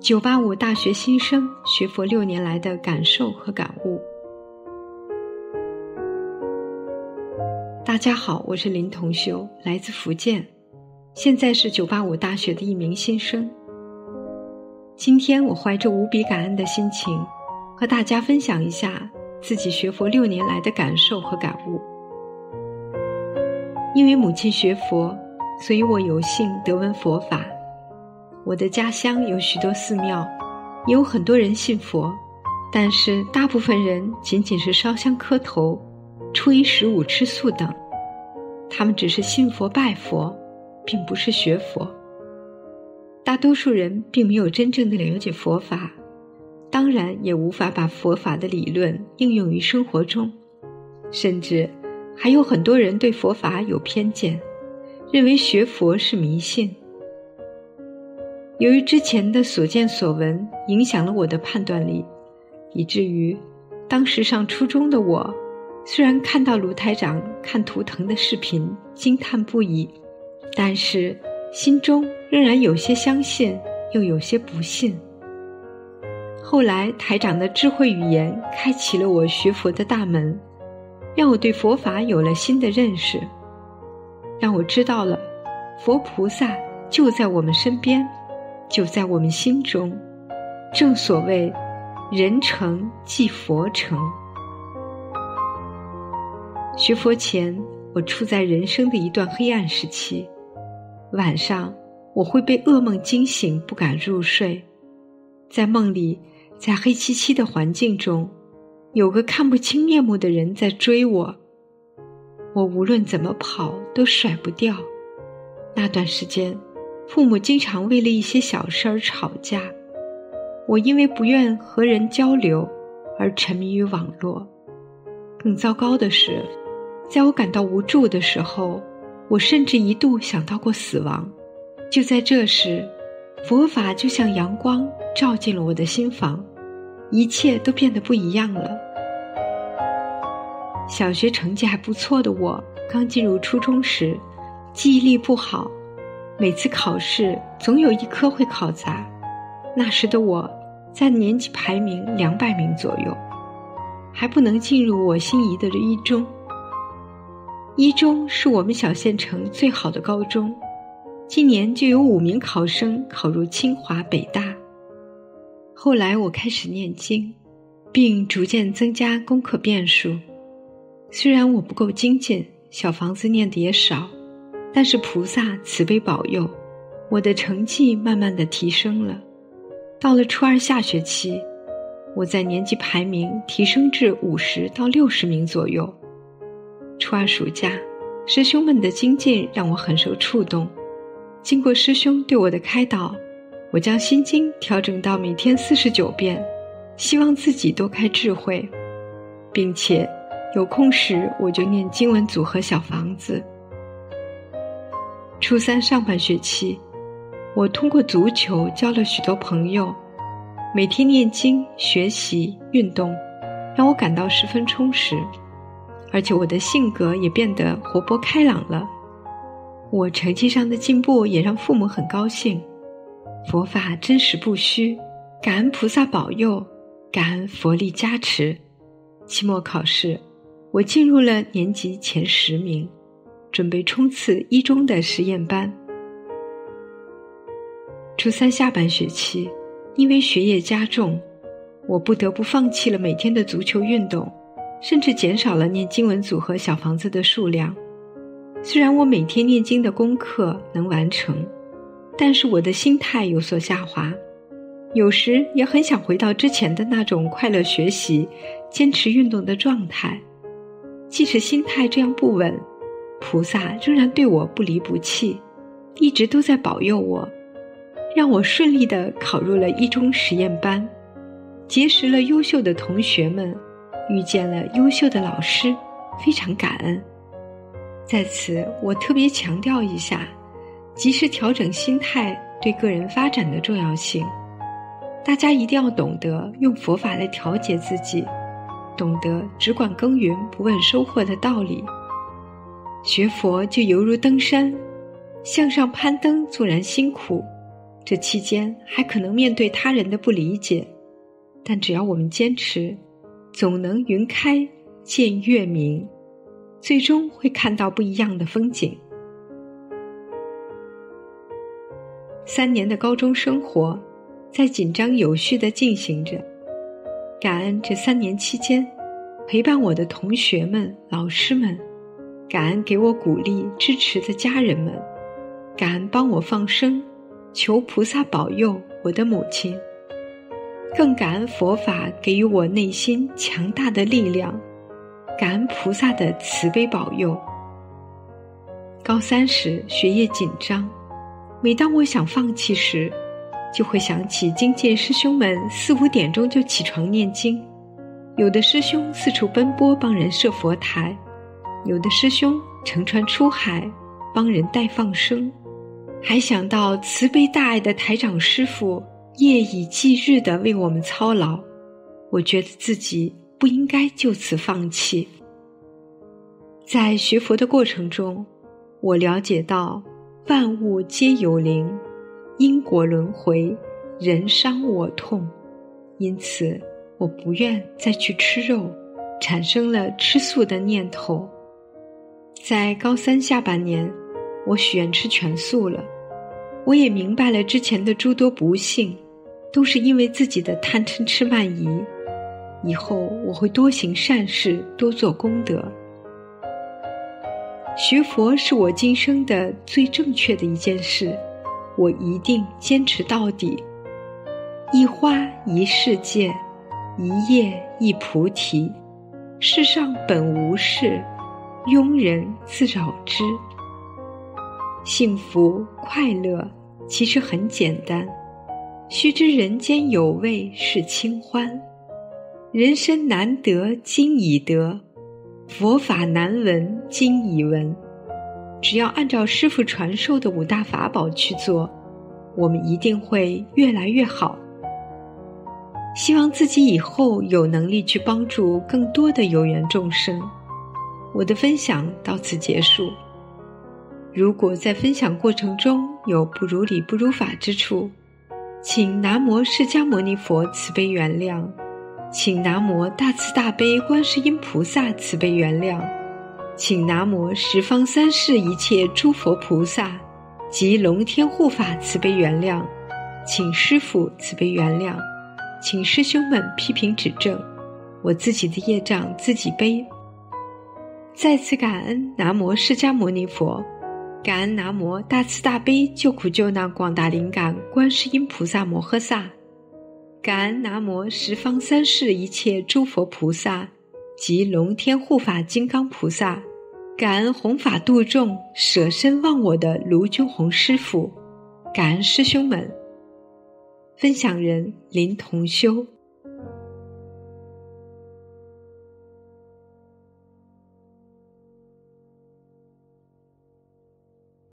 985大学新生学佛6年来的感受和感悟。大家好，我是林同修，来自福建，现在是985大学的一名新生。今天我怀着无比感恩的心情，和大家分享一下自己学佛6年来的感受和感悟。因为母亲学佛，所以我有幸得闻佛法。我的家乡有许多寺庙，也有很多人信佛，但是大部分人仅仅是烧香磕头、初一十五吃素等，他们只是信佛拜佛，并不是学佛。大多数人并没有真正的了解佛法，当然也无法把佛法的理论应用于生活中，甚至还有很多人对佛法有偏见，认为学佛是迷信。由于之前的所见所闻影响了我的判断力，以至于当时上初中的我，虽然看到卢台长看图腾的视频惊叹不已，但是心中仍然有些相信，又有些不信。后来台长的智慧语言开启了我学佛的大门，让我对佛法有了新的认识，让我知道了佛菩萨就在我们身边，就在我们心中，正所谓人成即佛成。学佛前，我处在人生的一段黑暗时期，晚上我会被噩梦惊醒，不敢入睡。在梦里，在黑漆漆的环境中，有个看不清面目的人在追我，我无论怎么跑都甩不掉。那段时间，父母经常为了一些小事儿吵架，我因为不愿和人交流而沉迷于网络。更糟糕的是，在我感到无助的时候，我甚至一度想到过死亡。就在这时，佛法就像阳光照进了我的心房，一切都变得不一样了。小学成绩还不错的我，刚进入初中时，记忆力不好，每次考试总有一科会考砸。那时的我在年级排名200名左右，还不能进入我心仪的一中。一中是我们小县城最好的高中，今年就有5名考生考入清华北大。后来我开始念经，并逐渐增加功课遍数。虽然我不够精进，小房子念得也少，但是菩萨慈悲保佑，我的成绩慢慢地提升了。到了初二下学期，我在年级排名提升至50到60名左右。初二暑假，师兄们的精进让我很受触动。经过师兄对我的开导，我将心经调整到每天49遍，希望自己多开智慧，并且有空时我就念经文组合小房子。初三上半学期，我通过足球交了许多朋友，每天念经、学习、运动，让我感到十分充实，而且我的性格也变得活泼开朗了。我成绩上的进步也让父母很高兴。佛法真实不虚，感恩菩萨保佑，感恩佛力加持。期末考试，我进入了年级前10名，准备冲刺一中的实验班。初三下半学期，因为学业加重，我不得不放弃了每天的足球运动，甚至减少了念经文组合小房子的数量。虽然我每天念经的功课能完成，但是我的心态有所下滑，有时也很想回到之前的那种快乐学习、坚持运动的状态。即使心态这样不稳，菩萨仍然对我不离不弃，一直都在保佑我，让我顺利地考入了一中实验班，结识了优秀的同学们，遇见了优秀的老师，非常感恩。在此我特别强调一下，及时调整心态对个人发展的重要性。大家一定要懂得用佛法来调节自己，懂得只管耕耘不问收获的道理。学佛就犹如登山，向上攀登纵然辛苦， 这期间还可能面对他人的不理解，但只要我们坚持，总能云开见月明，最终会看到不一样的风景。3年的高中生活在紧张有序地进行着，感恩这3年期间陪伴我的同学们、老师们，感恩给我鼓励支持的家人们，感恩帮我放生求菩萨保佑我的母亲，更感恩佛法给予我内心强大的力量，感恩菩萨的慈悲保佑。高3时学业紧张，每当我想放弃时，就会想起精进师兄们4、5点钟就起床念经，有的师兄四处奔波帮人设佛台，有的师兄乘船出海帮人带放生，还想到慈悲大爱的台长师父夜以继日地为我们操劳，我觉得自己不应该就此放弃。在学佛的过程中，我了解到万物皆有灵，因果轮回，人伤我痛，因此我不愿再去吃肉，产生了吃素的念头。在高3下半年，我许愿吃全素了。我也明白了之前的诸多不幸，都是因为自己的贪嗔痴慢疑。以后我会多行善事，多做功德。学佛是我今生的最正确的一件事，我一定坚持到底。一花一世界，一叶一菩提，世上本无事，庸人自扰之。幸福快乐其实很简单，须知人间有味是清欢，人生难得今已得，佛法难闻今已闻。只要按照师父传授的5大法宝去做，我们一定会越来越好。希望自己以后有能力去帮助更多的有缘众生。我的分享到此结束。如果在分享过程中有不如理不如法之处，请南无释迦牟尼佛慈悲原谅，请南无大慈大悲观世音菩萨慈悲原谅，请南无十方三世一切诸佛菩萨及龙天护法慈悲原谅，请师父慈悲原谅，请师兄们批评指正，我自己的业障自己背。再次感恩南无释迦牟尼佛，感恩南无大慈大悲救苦救难广大灵感观世音菩萨摩诃萨，感恩南无十方三世一切诸佛菩萨及龙天护法金刚菩萨，感恩弘法度众舍身忘我的卢军宏师父，感恩师兄们。分享人林同修。